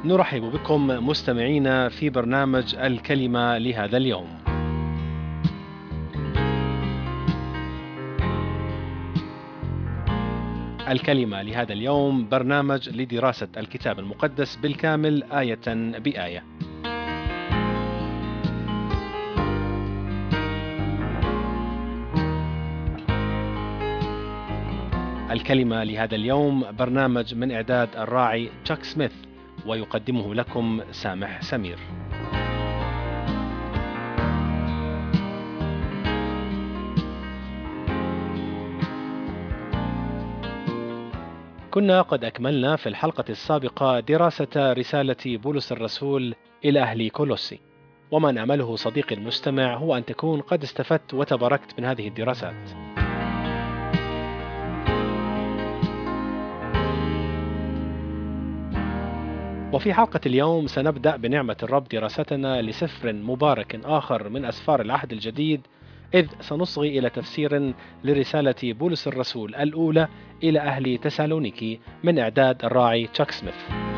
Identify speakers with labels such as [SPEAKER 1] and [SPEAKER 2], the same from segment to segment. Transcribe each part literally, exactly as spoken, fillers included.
[SPEAKER 1] نرحب بكم مستمعينا في برنامج الكلمة لهذا اليوم. الكلمة لهذا اليوم برنامج لدراسة الكتاب المقدس بالكامل آية بآية. الكلمة لهذا اليوم برنامج من إعداد الراعي تشاك سميث، ويقدمه لكم سامح سمير. كنا قد أكملنا في الحلقة السابقة دراسة رسالة بولس الرسول إلى أهل كولوسي، وما نأمله صديقي المستمع هو أن تكون قد استفدت وتباركت من هذه الدراسات. وفي حلقة اليوم سنبدأ بنعمة الرب دراستنا لسفر مبارك آخر من أسفار العهد الجديد، إذ سنصغي إلى تفسير لرسالة بولس الرسول الأولى إلى أهل تسالونيكي من إعداد الراعي تشاك سميث.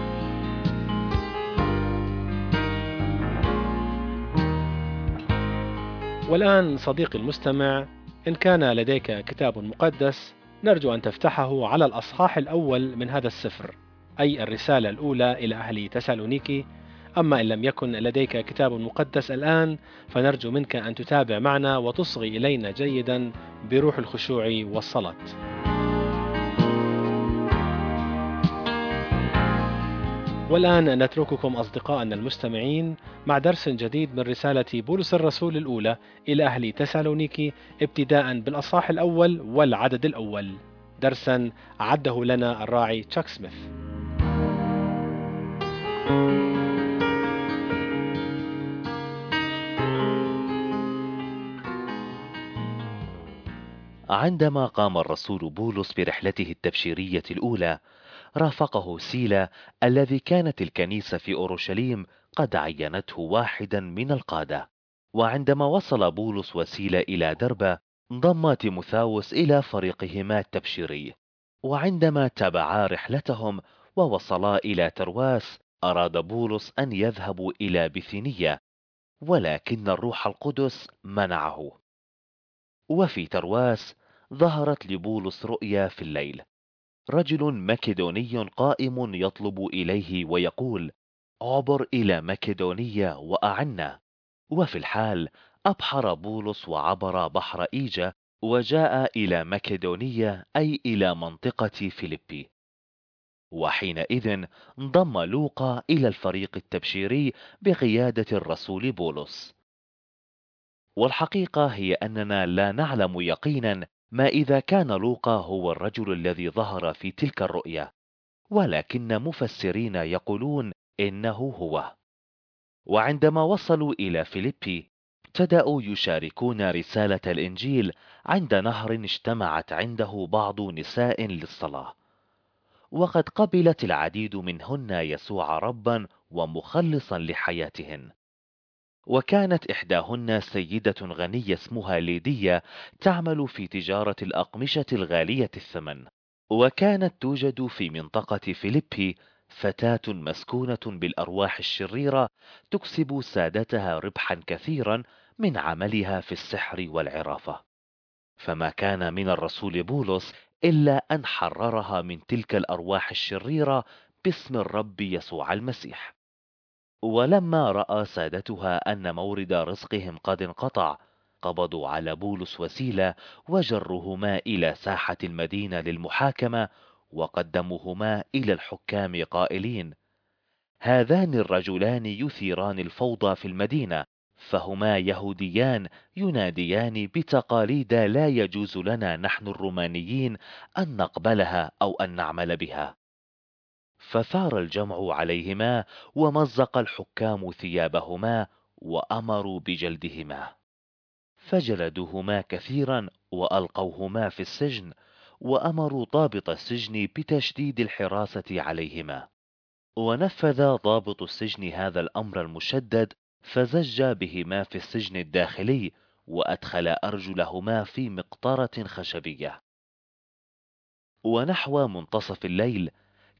[SPEAKER 1] والآن صديقي المستمع، إن كان لديك كتاب مقدس نرجو أن تفتحه على الأصحاح الأول من هذا السفر، أي الرسالة الأولى إلى أهل تسالونيكي. أما إن لم يكن لديك كتاب مقدس الآن فنرجو منك أن تتابع معنا وتصغي إلينا جيدا بروح الخشوع والصلاة. والآن نترككم أصدقائنا المستمعين مع درس جديد من رسالة بولس الرسول الأولى إلى أهل تسالونيكي، ابتداء بالأصحاح الأول والعدد الأول. درسا أعده لنا الراعي تشاك سميث.
[SPEAKER 2] عندما قام الرسول بولس برحلته التبشيرية الأولى، رافقه سيلا الذي كانت الكنيسة في أورشليم قد عينته واحدا من القادة. وعندما وصل بولس وسيلا إلى دربة، انضم تيموثاوس إلى فريقهما التبشيري. وعندما تابعا رحلتهم ووصلا إلى ترواس، أراد بولس أن يذهبوا إلى بثينية، ولكن الروح القدس منعه. وفي ترواس ظهرت لبولس رؤيا في الليل، رجل مكدوني قائم يطلب إليه ويقول: عبر إلى مكدونية وأعنا. وفي الحال أبحر بولس وعبر بحر إيجا وجاء إلى مكدونية، أي إلى منطقة فيليبي. وحينئذ انضم لوقا إلى الفريق التبشيري بقيادة الرسول بولس. والحقيقة هي أننا لا نعلم يقينا ما إذا كان لوقا هو الرجل الذي ظهر في تلك الرؤيا، ولكن مفسرين يقولون إنه هو. وعندما وصلوا إلى فيليبي، ابتدأوا يشاركون رسالة الإنجيل عند نهر اجتمعت عنده بعض نساء للصلاة، وقد قبلت العديد منهن يسوع ربا ومخلصا لحياتهن. وكانت إحداهن سيدة غنية اسمها ليدية، تعمل في تجارة الأقمشة الغالية الثمن. وكانت توجد في منطقة فيليبي فتاة مسكونة بالأرواح الشريرة، تكسب سادتها ربحا كثيرا من عملها في السحر والعرافة. فما كان من الرسول بولس إلا أن حررها من تلك الأرواح الشريرة باسم الرب يسوع المسيح. ولما رأى سادتها أن مورد رزقهم قد انقطع، قبضوا على بولس وسيلا وجرهما إلى ساحة المدينة للمحاكمة، وقدموهما إلى الحكام قائلين: هذان الرجلان يثيران الفوضى في المدينة، فهما يهوديان يناديان بتقاليد لا يجوز لنا نحن الرومانيين أن نقبلها أو أن نعمل بها. فثار الجمع عليهما، ومزق الحكام ثيابهما وأمروا بجلدهما، فجلدوهما كثيرا وألقوهما في السجن، وأمروا ضابط السجن بتشديد الحراسة عليهما. ونفذ ضابط السجن هذا الأمر المشدد، فزج بهما في السجن الداخلي، وأدخل أرجلهما في مقطرة خشبية. ونحو منتصف الليل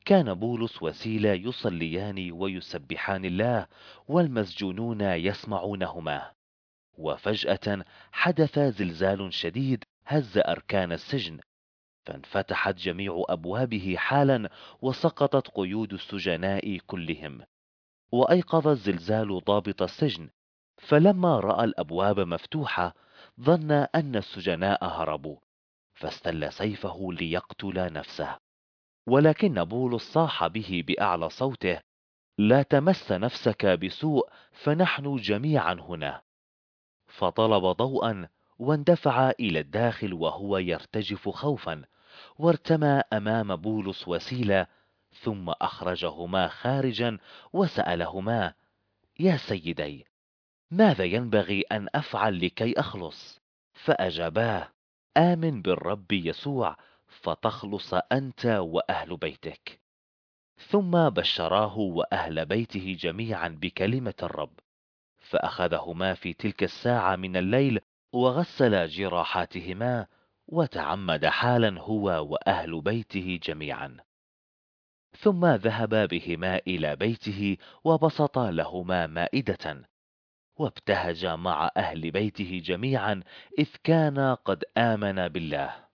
[SPEAKER 2] كان بولس وسيلة يصليان ويسبحان الله، والمسجونون يسمعونهما. وفجأة حدث زلزال شديد هز أركان السجن، فانفتحت جميع أبوابه حالا، وسقطت قيود السجناء كلهم. وأيقظ الزلزال ضابط السجن، فلما رأى الأبواب مفتوحة ظن أن السجناء هربوا، فاستل سيفه ليقتل نفسه. ولكن بولس صاح به بأعلى صوته: لا تمس نفسك بسوء، فنحن جميعا هنا. فطلب ضوءا واندفع إلى الداخل وهو يرتجف خوفا، وارتمى أمام بولس وسيلة، ثم أخرجهما خارجا وسألهما: يا سيدي، ماذا ينبغي أن أفعل لكي أخلص؟ فأجاباه: آمن بالرب يسوع فتخلص أنت وأهل بيتك. ثم بشراه وأهل بيته جميعا بكلمة الرب، فأخذهما في تلك الساعة من الليل وغسل جراحاتهما، وتعمد حالا هو وأهل بيته جميعا. ثم ذهب بهما إلى بيته وبسط لهما مائدة، وابتهج مع أهل بيته جميعا، إذ كان قد آمن بالله.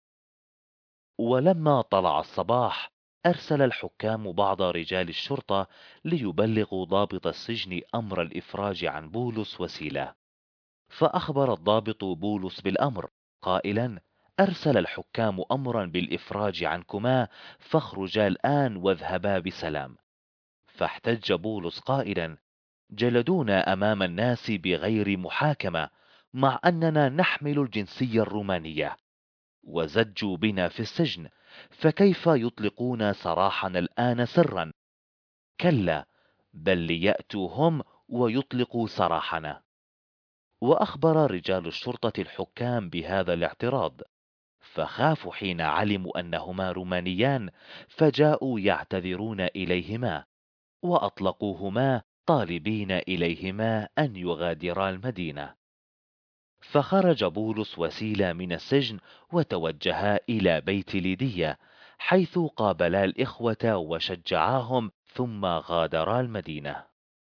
[SPEAKER 2] ولما طلع الصباح أرسل الحكام بعض رجال الشرطة ليبلغوا ضابط السجن أمر الإفراج عن بولس وسيلة. فأخبر الضابط بولس بالأمر قائلا: أرسل الحكام أمرا بالإفراج عنكما، فاخرجا الآن واذهبا بسلام. فاحتج بولس قائلا: جلدونا أمام الناس بغير محاكمة، مع أننا نحمل الجنسية الرومانية، وزجوا بنا في السجن، فكيف يطلقون سراحنا الآن سرا؟ كلا، بل ليأتوا هم ويطلقوا سراحنا. وأخبر رجال الشرطة الحكام بهذا الاعتراض، فخافوا حين علموا أنهما رومانيان، فجاءوا يعتذرون إليهما، وأطلقوهما طالبين إليهما أن يغادرا المدينة. فخرج بولس وسيلة من السجن وتوجها إلى بيت ليدية، حيث قابلا الإخوة وشجعاهم، ثم غادرا المدينة.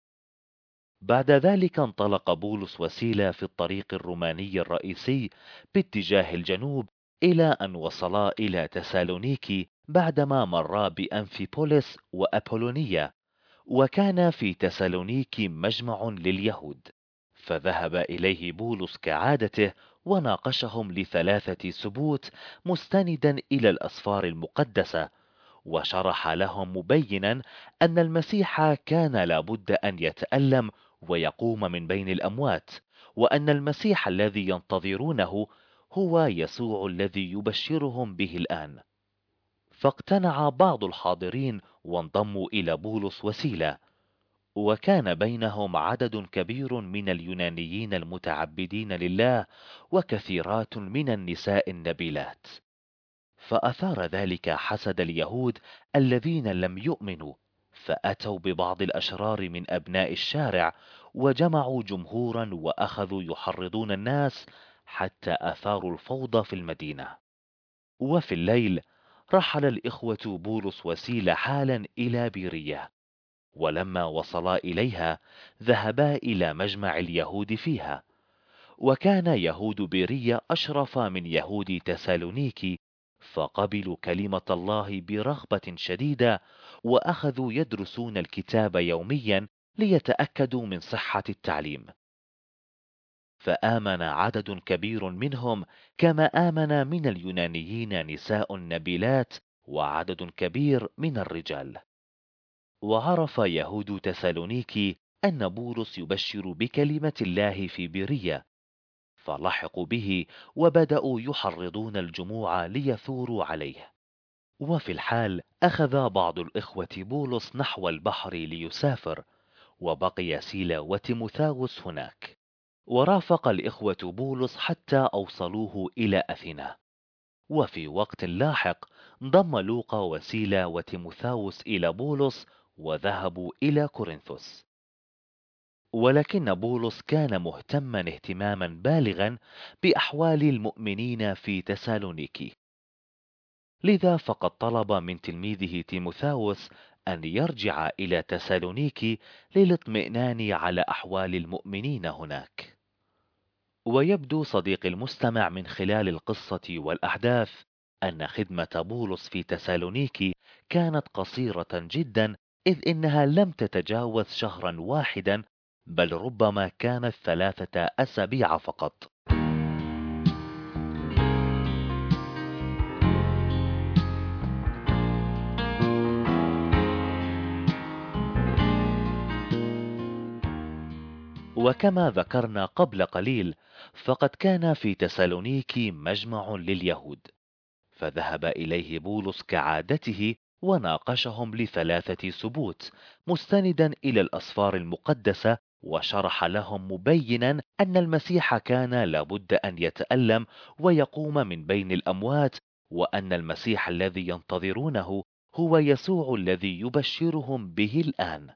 [SPEAKER 2] بعد ذلك انطلق بولس وسيلة في الطريق الروماني الرئيسي باتجاه الجنوب، إلى أن وصلا إلى تسالونيكي، بعدما مرا بأنفيبوليس وأبولونية. وكان في تسالونيكي مجمع لليهود، فذهب إليه بولس كعادته وناقشهم لثلاثة سبوت، مستندا إلى الأسفار المقدسة، وشرح لهم مبينا أن المسيح كان لابد أن يتألم ويقوم من بين الأموات، وأن المسيح الذي ينتظرونه هو يسوع الذي يبشرهم به الآن. فاقتنع بعض الحاضرين وانضموا إلى بولس وسيلة، وكان بينهم عدد كبير من اليونانيين المتعبدين لله، وكثيرات من النساء النبيلات. فأثار ذلك حسد اليهود الذين لم يؤمنوا، فأتوا ببعض الأشرار من أبناء الشارع، وجمعوا جمهورا وأخذوا يحرضون الناس، حتى أثاروا الفوضى في المدينة. وفي الليل رحل الإخوة بولس وسيلة حالا إلى بيرية، ولما وصلا إليها ذهبا إلى مجمع اليهود فيها. وكان يهود بيرية أشرف من يهود تسالونيكي، فقبلوا كلمة الله برغبة شديدة، وأخذوا يدرسون الكتاب يوميا ليتأكدوا من صحة التعليم. فآمن عدد كبير منهم، كما آمن من اليونانيين نساء نبيلات وعدد كبير من الرجال. وعرف يهود تسالونيكي أن بولس يبشر بكلمة الله في بيرية، فلحقوا به وبدأوا يحرضون الجموع ليثوروا عليه. وفي الحال أخذ بعض الإخوة بولس نحو البحر ليسافر، وبقي سيلا وتيموثاوس هناك. ورافق الإخوة بولس حتى أوصلوه إلى أثينا. وفي وقت لاحق انضم لوقا وسيلا وتيموثاوس إلى بولس، وذهبوا إلى كورنثوس. ولكن بولس كان مهتما اهتماما بالغا بأحوال المؤمنين في تسالونيكي، لذا فقد طلب من تلميذه تيموثاوس أن يرجع إلى تسالونيكي للاطمئنان على أحوال المؤمنين هناك. ويبدو صديقي المستمع من خلال القصة والأحداث أن خدمة بولس في تسالونيكي كانت قصيرة جدا، إذ إنها لم تتجاوز شهرا واحدا، بل ربما كانت ثلاثة أسابيع فقط. وكما ذكرنا قبل قليل، فقد كان في تسالونيكي مجمع لليهود، فذهب إليه بولس كعادته وناقشهم لثلاثة سبوت، مستندا إلى الأسفار المقدسة، وشرح لهم مبينا أن المسيح كان لابد أن يتألم ويقوم من بين الأموات، وأن المسيح الذي ينتظرونه هو يسوع الذي يبشرهم به الآن.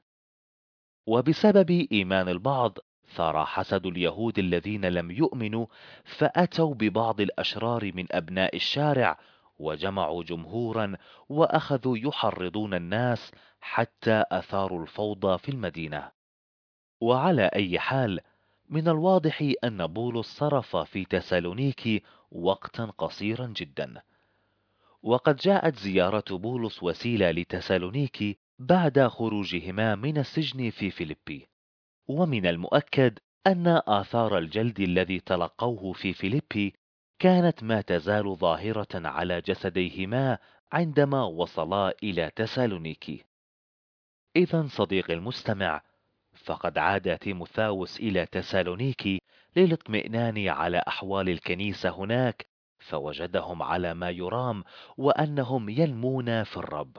[SPEAKER 2] وبسبب إيمان البعض ثار حسد اليهود الذين لم يؤمنوا، فأتوا ببعض الأشرار من أبناء الشارع وجمعوا جمهورا وأخذوا يحرضون الناس حتى أثاروا الفوضى في المدينة. وعلى أي حال، من الواضح أن بولس صرف في تسالونيكي وقتا قصيرا جدا، وقد جاءت زيارة بولس وسيلة لتسالونيكي بعد خروجهما من السجن في فيليبي. ومن المؤكد أن آثار الجلد الذي تلقوه في فيليبي كانت ما تزال ظاهرة على جسديهما عندما وصلا إلى تسالونيكي. إذا صديقي المستمع، فقد عاد تيموثاوس إلى تسالونيكي للاطمئنان على أحوال الكنيسة هناك، فوجدهم على ما يرام وأنهم ينمون في الرب.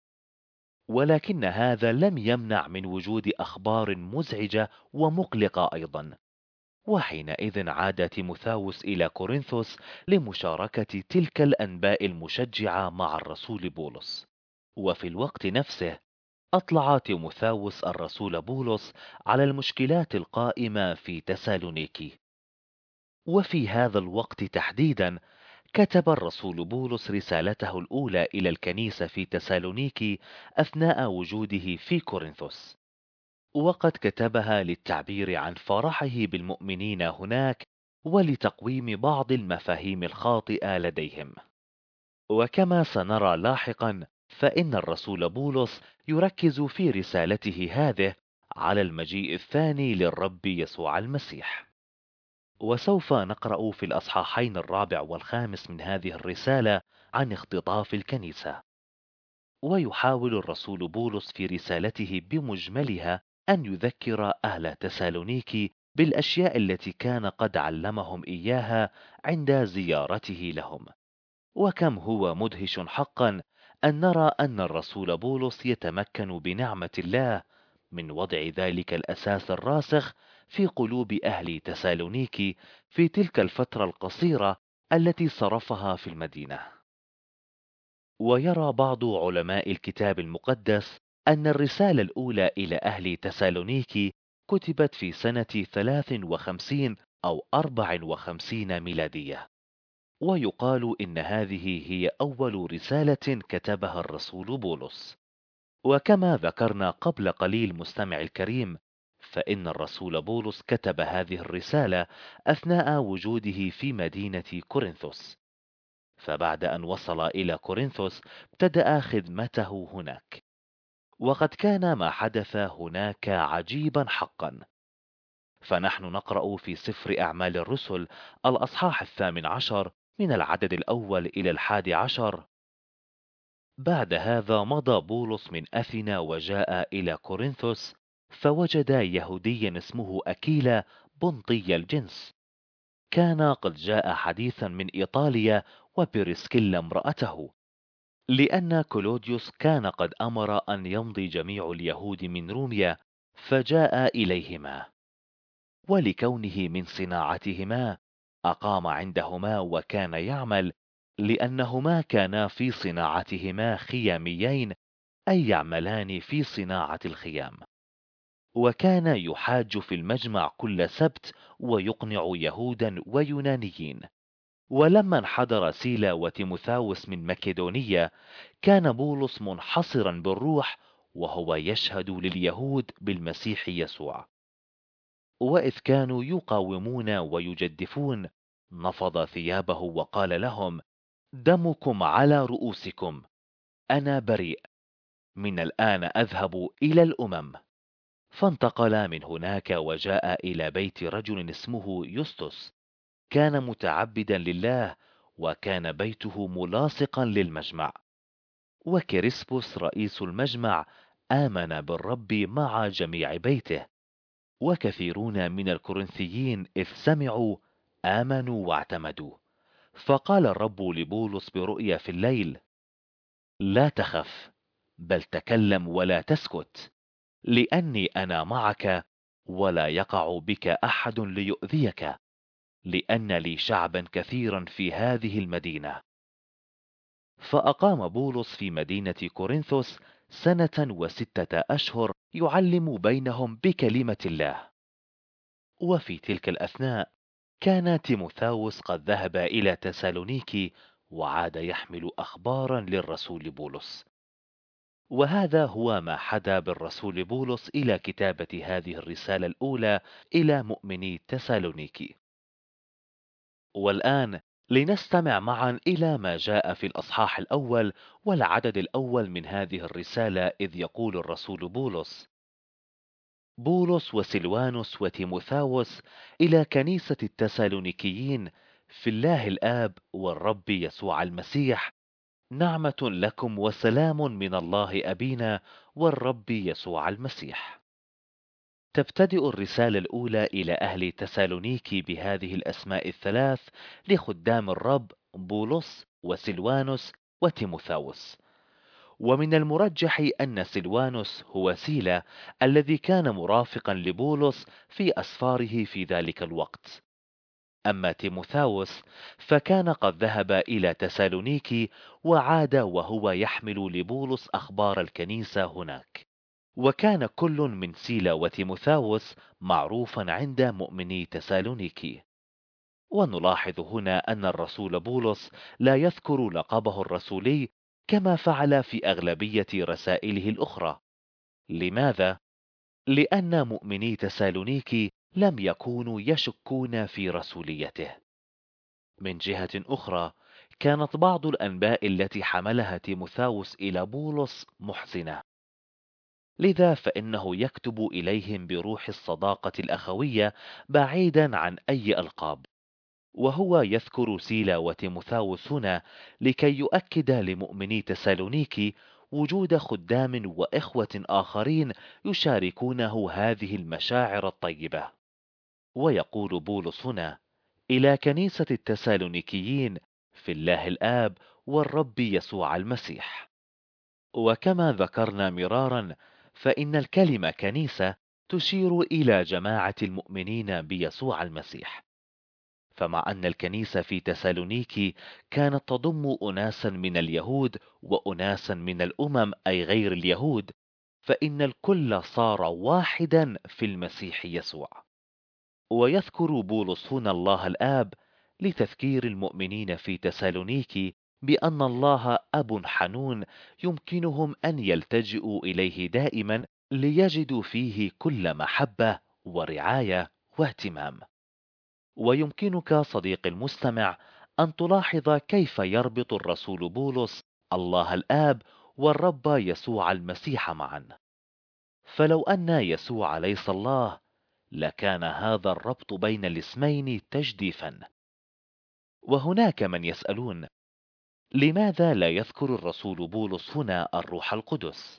[SPEAKER 2] ولكن هذا لم يمنع من وجود أخبار مزعجة ومقلقة أيضا. وحينئذ عاد تيموثاوس إلى كورنثوس لمشاركة تلك الأنباء المشجعة مع الرسول بولس. وفي الوقت نفسه أطلع تيموثاوس الرسول بولس على المشكلات القائمة في تسالونيكي. وفي هذا الوقت تحديدا كتب الرسول بولس رسالته الأولى إلى الكنيسة في تسالونيكي أثناء وجوده في كورنثوس، وقد كتبها للتعبير عن فرحه بالمؤمنين هناك ولتقويم بعض المفاهيم الخاطئة لديهم. وكما سنرى لاحقا، فإن الرسول بولس يركز في رسالته هذه على المجيء الثاني للرب يسوع المسيح. وسوف نقرأ في الأصحاحين الرابع والخامس من هذه الرسالة عن اختطاف الكنيسة. ويحاول الرسول بولس في رسالته بمجملها أن يذكر أهل تسالونيكي بالأشياء التي كان قد علمهم إياها عند زيارته لهم. وكم هو مدهش حقا أن نرى أن الرسول بولس يتمكن بنعمة الله من وضع ذلك الأساس الراسخ في قلوب أهل تسالونيكي في تلك الفترة القصيرة التي صرفها في المدينة. ويرى بعض علماء الكتاب المقدس أن الرسالة الأولى إلى أهل تسالونيكي كتبت في سنة ثلاث وخمسين أو أربع وخمسين ميلادية. ويقال إن هذه هي أول رسالة كتبها الرسول بولس. وكما ذكرنا قبل قليل مستمع الكريم، فإن الرسول بولس كتب هذه الرسالة أثناء وجوده في مدينة كورنثوس، فبعد أن وصل إلى كورنثوس ابتدأ خدمته هناك. وقد كان ما حدث هناك عجيبا حقا. فنحن نقرأ في سفر أعمال الرسل الأصحاح الثامن عشر من العدد الأول إلى الحادي عشر: بعد هذا مضى بولس من أثينا وجاء إلى كورنثوس، فوجد يهوديا اسمه أكيلا بنطي الجنس، كان قد جاء حديثا من إيطاليا وبرسكيلا امرأته، لأن كلوديوس كان قد أمر أن يمضي جميع اليهود من روميا، فجاء إليهما. ولكونه من صناعتهما أقام عندهما وكان يعمل، لأنهما كانا في صناعتهما خياميين، أي يعملان في صناعة الخيام. وكان يحاج في المجمع كل سبت ويقنع يهودا ويونانيين. ولما انحدر سيلا وتيموثاوس من مكدونية، كان بولس منحصرا بالروح وهو يشهد لليهود بالمسيح يسوع. وإذ كانوا يقاومون ويجدفون، نفض ثيابه وقال لهم: دمكم على رؤوسكم، أنا بريء، من الآن أذهب إلى الأمم. فانتقل من هناك وجاء إلى بيت رجل اسمه يسطس، كان متعبدا لله، وكان بيته ملاصقا للمجمع. وكريسبوس رئيس المجمع آمن بالرب مع جميع بيته، وكثيرون من الكورنثيين إذ سمعوا آمنوا واعتمدوا. فقال الرب لبولس برؤيا في الليل: لا تخف، بل تكلم ولا تسكت، لأني أنا معك، ولا يقع بك أحد ليؤذيك، لأن لي شعبا كثيرا في هذه المدينة. فأقام بولس في مدينة كورنثوس سنة وستة أشهر يعلم بينهم بكلمة الله. وفي تلك الأثناء كان تيموثاوس قد ذهب إلى تسالونيكي، وعاد يحمل أخبارا للرسول بولس. وهذا هو ما حدا بالرسول بولس إلى كتابة هذه الرسالة الأولى إلى مؤمني تسالونيكي. والآن لنستمع معا إلى ما جاء في الأصحاح الأول والعدد الأول من هذه الرسالة، إذ يقول الرسول بولس: بولس وسلوانوس وتيموثاوس إلى كنيسة التسالونيكيين في الله الآب والرب يسوع المسيح، نعمة لكم وسلام من الله أبينا والرب يسوع المسيح. تبتدئ الرسالة الأولى إلى أهل تسالونيكي بهذه الأسماء الثلاث لخدام الرب: بولس وسلوانوس وتيموثاوس. ومن المرجح أن سلوانوس هو سيلا الذي كان مرافقا لبولس في أسفاره في ذلك الوقت. أما تيموثاوس فكان قد ذهب إلى تسالونيكي وعاد وهو يحمل لبولس أخبار الكنيسة هناك. وكان كل من سيلا وتيموثاوس معروفا عند مؤمني تسالونيكي. ونلاحظ هنا أن الرسول بولس لا يذكر لقبه الرسولي كما فعل في أغلبية رسائله الأخرى. لماذا؟ لأن مؤمني تسالونيكي لم يكونوا يشكون في رسوليته. من جهة أخرى، كانت بعض الأنباء التي حملها تيموثاوس إلى بولس محزنة، لذا فإنه يكتب إليهم بروح الصداقة الأخوية بعيدا عن أي ألقاب. وهو يذكر سيلا وتيموثاوس هنا لكي يؤكد لمؤمني تسالونيكي وجود خدام وإخوة آخرين يشاركونه هذه المشاعر الطيبة. ويقول بولس هنا: إلى كنيسة التسالونيكيين في الله الآب والرب يسوع المسيح. وكما ذكرنا مرارا، فإن الكلمة كنيسة تشير إلى جماعة المؤمنين بيسوع المسيح. فمع أن الكنيسة في تسالونيكي كانت تضم أناسا من اليهود وأناسا من الأمم أي غير اليهود، فإن الكل صار واحدا في المسيح يسوع. ويذكر بولس هنا الله الآب لتذكير المؤمنين في تسالونيكي بأن الله أب حنون يمكنهم أن يلتجئوا إليه دائما ليجدوا فيه كل محبة ورعاية واهتمام. ويمكنك صديقي المستمع أن تلاحظ كيف يربط الرسول بولس الله الآب والرب يسوع المسيح معا. فلو أن يسوع ليس الله، لكان هذا الربط بين الاسمين تجديفا. وهناك من يسألون: لماذا لا يذكر الرسول بولس هنا الروح القدس؟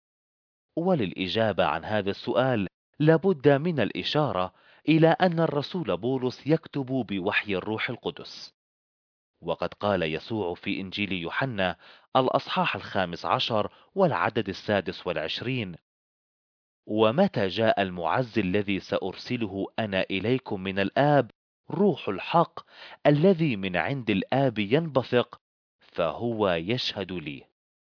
[SPEAKER 2] وللإجابة عن هذا السؤال لابد من الإشارة إلى أن الرسول بولس يكتب بوحي الروح القدس. وقد قال يسوع في إنجيل يوحنا الأصحاح الخامس عشر والعدد السادس والعشرين: ومتى جاء المعز الذي سأرسله أنا إليكم من الآب، روح الحق الذي من عند الآب ينبثق، فهو يشهد لي.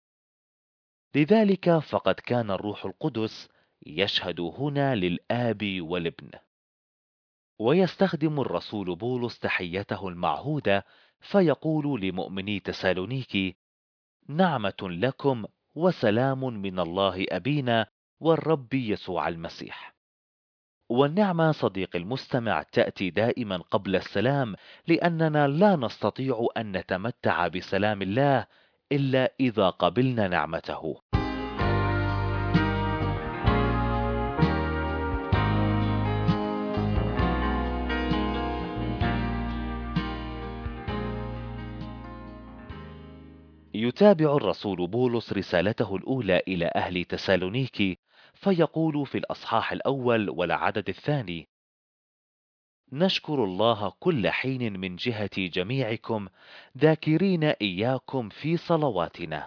[SPEAKER 2] لذلك فقد كان الروح القدس يشهد هنا للآب والابن. ويستخدم الرسول بولس تحيته المعهودة فيقول لمؤمني تسالونيكي: نعمة لكم وسلام من الله أبينا والرب يسوع المسيح. والنعمة صديق المستمع تأتي دائما قبل السلام، لأننا لا نستطيع أن نتمتع بسلام الله إلا إذا قبلنا نعمته. يتابع الرسول بولس رسالته الأولى إلى أهل تسالونيكي فيقول في الأصحاح الأول والعدد الثاني: نشكر الله كل حين من جهة جميعكم، ذاكرين إياكم في صلواتنا.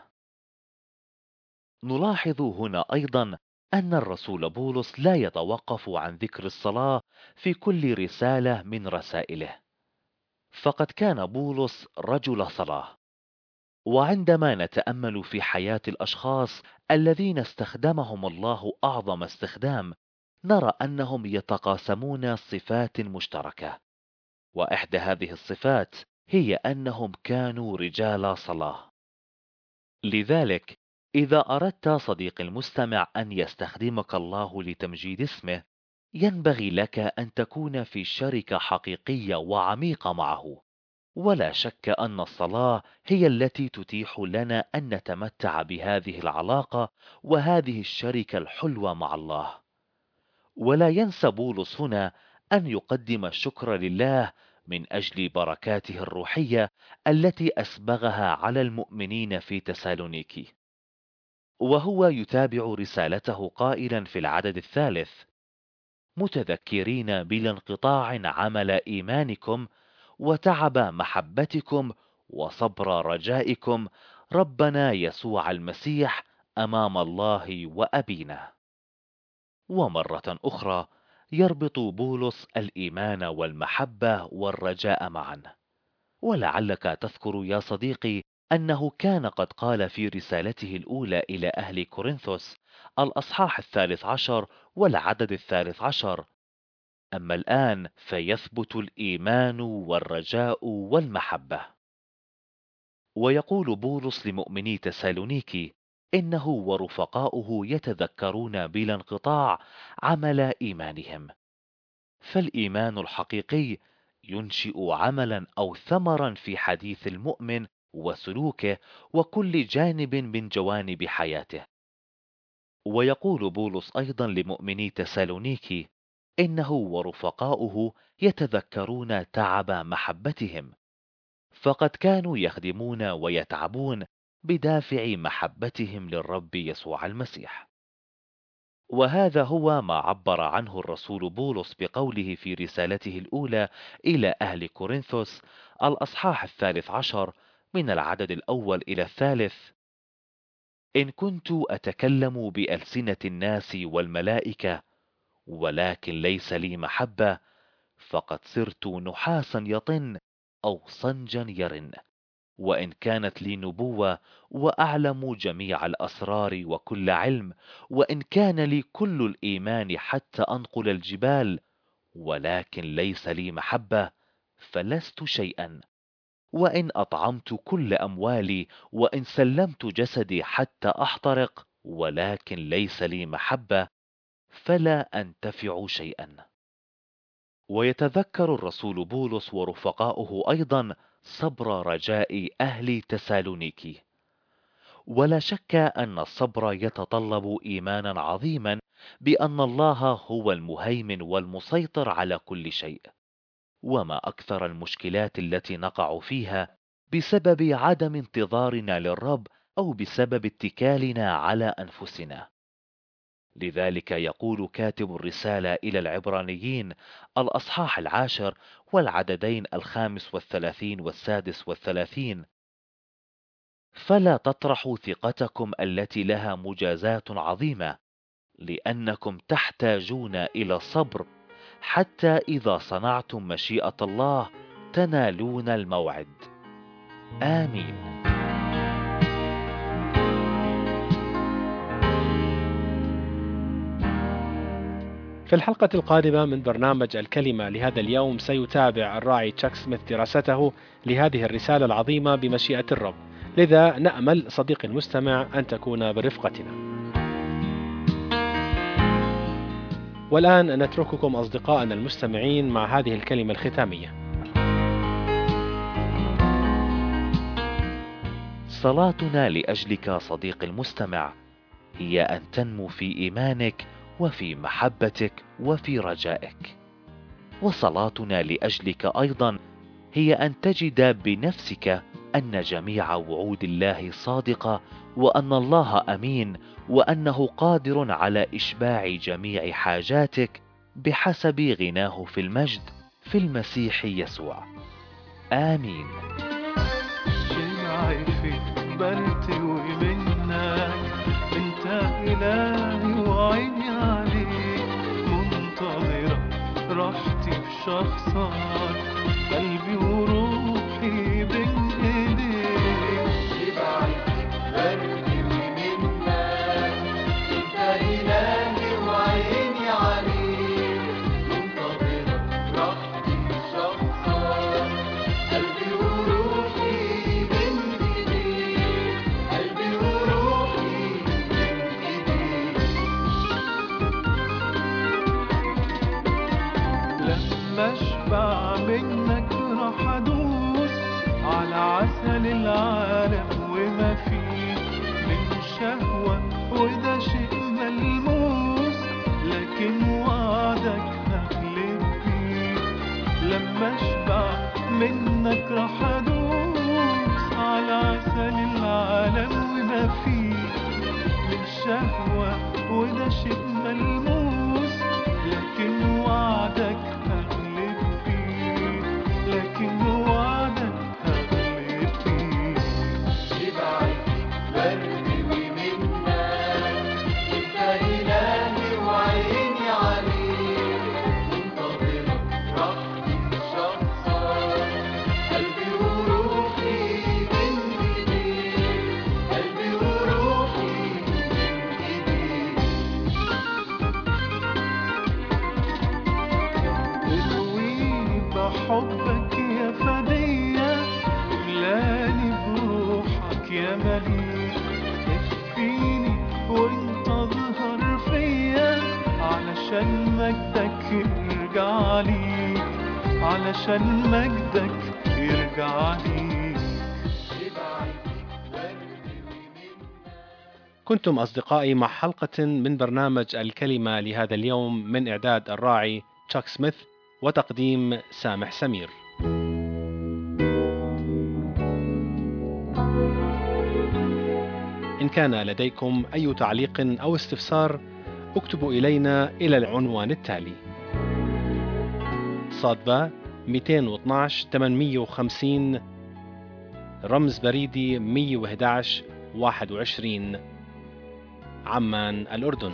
[SPEAKER 2] نلاحظ هنا أيضا أن الرسول بولس لا يتوقف عن ذكر الصلاة في كل رسالة من رسائله، فقد كان بولس رجل صلاة. وعندما نتأمل في حياة الأشخاص الذين استخدمهم الله أعظم استخدام، نرى أنهم يتقاسمون صفات مشتركة، وإحدى هذه الصفات هي أنهم كانوا رجال صلاة. لذلك إذا أردت صديق المستمع أن يستخدمك الله لتمجيد اسمه، ينبغي لك أن تكون في شركة حقيقية وعميقة معه. ولا شك أن الصلاة هي التي تتيح لنا أن نتمتع بهذه العلاقة وهذه الشركة الحلوة مع الله. ولا ينسى بولس هنا أن يقدم الشكر لله من أجل بركاته الروحية التي أسبغها على المؤمنين في تسالونيكي. وهو يتابع رسالته قائلا في العدد الثالث: متذكرين بلا انقطاع عمل إيمانكم وتعب محبتكم وصبر رجائكم ربنا يسوع المسيح أمام الله وأبينا. ومرة أخرى يربط بولس الإيمان والمحبة والرجاء معا. ولعلك تذكر يا صديقي أنه كان قد قال في رسالته الأولى إلى أهل كورنثوس الأصحاح الثالث عشر والعدد الثالث عشر: أما الآن فيثبت الإيمان والرجاء والمحبة. ويقول بولس لمؤمني تسالونيكي إنه ورفقاؤه يتذكرون بلا انقطاع عمل إيمانهم. فالإيمان الحقيقي ينشئ عملا أو ثمرا في حديث المؤمن وسلوكه وكل جانب من جوانب حياته. ويقول بولس أيضا لمؤمني تسالونيكي إنه ورفقاؤه يتذكرون تعب محبتهم، فقد كانوا يخدمون ويتعبون بدافع محبتهم للرب يسوع المسيح. وهذا هو ما عبر عنه الرسول بولس بقوله في رسالته الأولى إلى أهل كورنثوس الأصحاح الثالث عشر من العدد الأول إلى الثالث: إن كنت أتكلم بألسنة الناس والملائكة ولكن ليس لي محبة، فقد صرت نحاسا يطن أو صنجا يرن. وإن كانت لي نبوة وأعلم جميع الأسرار وكل علم، وإن كان لي كل الإيمان حتى أنقل الجبال، ولكن ليس لي محبة، فلست شيئا. وإن أطعمت كل أموالي وإن سلمت جسدي حتى أحترق، ولكن ليس لي محبة، فلا أنتفع شيئا. ويتذكر الرسول بولس ورفقاؤه أيضا صبر رجاء أهل تسالونيكي. ولا شك أن الصبر يتطلب إيمانا عظيما بأن الله هو المهيمن والمسيطر على كل شيء. وما أكثر المشكلات التي نقع فيها بسبب عدم انتظارنا للرب أو بسبب اتكالنا على أنفسنا. لذلك يقول كاتب الرسالة إلى العبرانيين الأصحاح العاشر والعددين الخامس والثلاثين والسادس والثلاثين: فلا تطرحوا ثقتكم التي لها مجازات عظيمة، لأنكم تحتاجون إلى الصبر حتى إذا صنعتم مشيئة الله تنالون الموعد. آمين.
[SPEAKER 1] في الحلقة القادمة من برنامج الكلمة لهذا اليوم سيتابع الراعي تشاك سميث دراسته لهذه الرسالة العظيمة بمشيئة الرب، لذا نأمل صديقي المستمع أن تكون برفقتنا. والآن نترككم أصدقائنا المستمعين مع هذه الكلمة الختامية.
[SPEAKER 2] صلاتنا لأجلك صديقي المستمع هي أن تنمو في إيمانك وفي محبتك وفي رجائك، وصلاتنا لأجلك أيضا هي أن تجد بنفسك أن جميع وعود الله صادقة، وأن الله أمين، وأنه قادر على إشباع جميع حاجاتك بحسب غناه في المجد في المسيح يسوع. آمين.
[SPEAKER 3] شبعي فيك برتوي منك، انت إلهي وعيني عليك، منتظرة راحتي في شخصك، قلبي وروحي بين ايديك. شبعي فيك برتوي منك، انت إلهي وعيني عليك، منتظرة راحتي في شخصك، قلبي وروحي بين ايديك، قلبي وروحي بين ايديك. لما اشبع منك راح ادوس على عسل العالم وما فيه من شهوة، وده شيء ملموس، لكن وعدك هغلب بيه. لما اشبع منك راح ادوس على عسل العالم وما فيه من شهوة، وده شيء ملموس، لكن وعدك هغلب بيه، لكن وعدك هغلب بيه. شبعي فيك برتوي منك، انت إلهي وعيني عليك، منتظرة راحتي في شخصك، قلبي وروحي بين ايديك، قلبي وروحي بين ايديك. ارويني بحبك يا فدية، املاني بروحك يا مليك، اكفيني وانت اظهر فيا، علشان مجدك يرجع ليك، علشان مجدك يرجع ليك. شبعي فيك برتوي منك.
[SPEAKER 1] كنتم أصدقائي مع حلقة من برنامج الكلمة لهذا اليوم من إعداد الراعي تشاك سميث وتقديم سامح سمير. إن كان لديكم أي تعليق أو استفسار اكتبوا إلينا إلى العنوان التالي: صادبة مئتين واثناشر ثمانمئة وخمسين، رمز بريدي مئة وأحد عشر واحد وعشرين، عمان الأردن.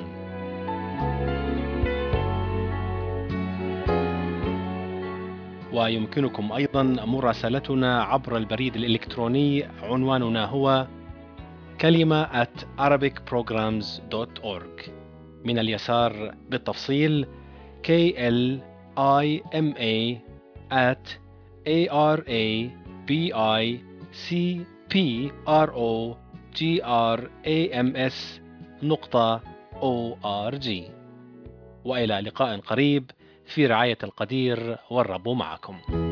[SPEAKER 1] ويمكنكم أيضا مراسلتنا عبر البريد الإلكتروني، عنواننا هو كلمة at arabic programs dot org. من اليسار بالتفصيل K L I M A at A R A B I C P R O G R A M S نقطة O R G. وإلى لقاء قريب في رعاية القدير، والرب معكم.